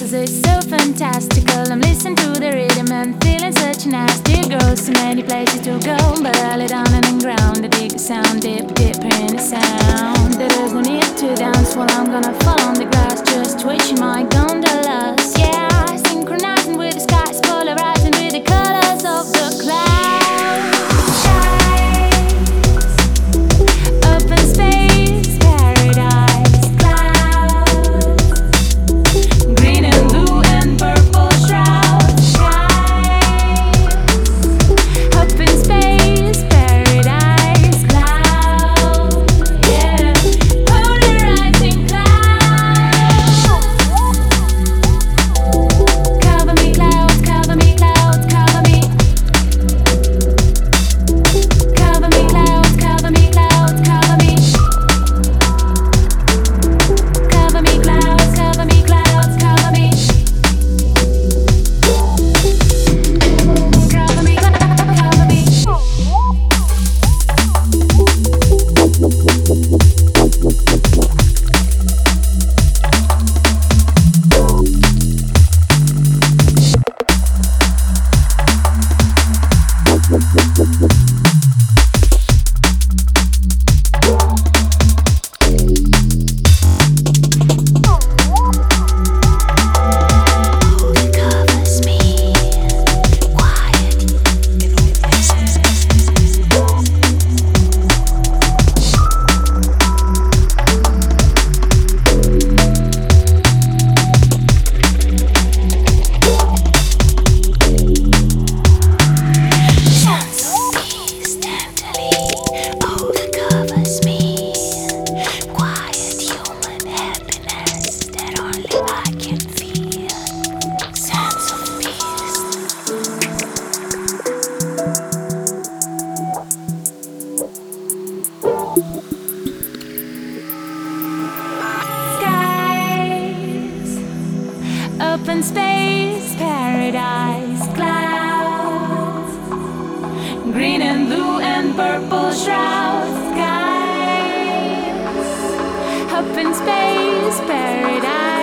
'cause it's so fantastical. I'm listening to the rhythm and feeling such a nasty girl. So many places to go, but I lay down on the ground. I dig the sound, dip deeper in the sound. There's no need to dance while I'm gonna fall on the grass, just twitching my gondolas. Yeah, synchronizing with the skies, polarizing with the colors of the clouds. Open space, paradise, clouds, green and blue and purple shrouds, skies. Open space, paradise, clouds, yeah, polarizing clouds. Cover me, clouds, cover me, clouds, cover me. Cover me, clouds, cover me, clouds, cover me. Cover me, clouds, cover me, clouds, cover me. Cover me, cover me. Covers me, quiet. Sounds of peace tenderly. Oh, it covers me. Quiet human happiness that only I can feel. Sounds of peace. Skies, open space, paradise, clouds, green and blue and purple shrouds, skies, open space, paradise.